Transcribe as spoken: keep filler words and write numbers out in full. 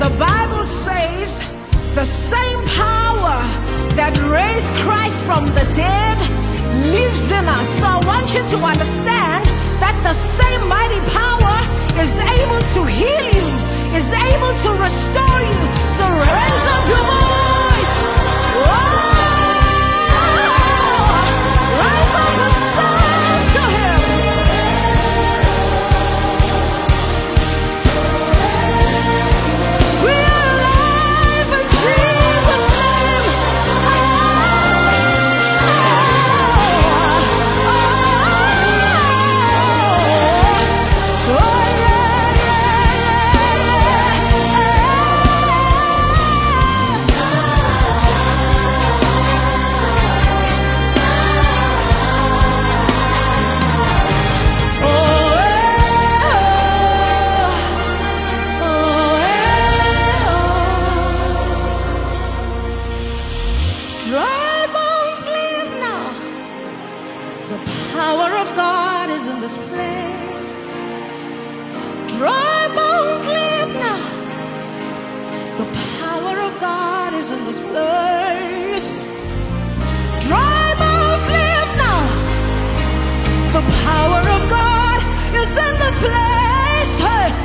The Bible says the same power that raised Christ from the dead lives in us. So I want you to understand that the same mighty power is able to heal you, is able to restore you. So raise up your voice. Whoa! Raise up a sound to him. We are alive in Jesus' name. Oh, oh, oh, yeah, yeah, yeah. Oh, oh, oh. Dry bones live now. The power of God is in this place. Dry bones live now. The power of God is in this place. Dry bones live now. The power of God is in this place. Hey,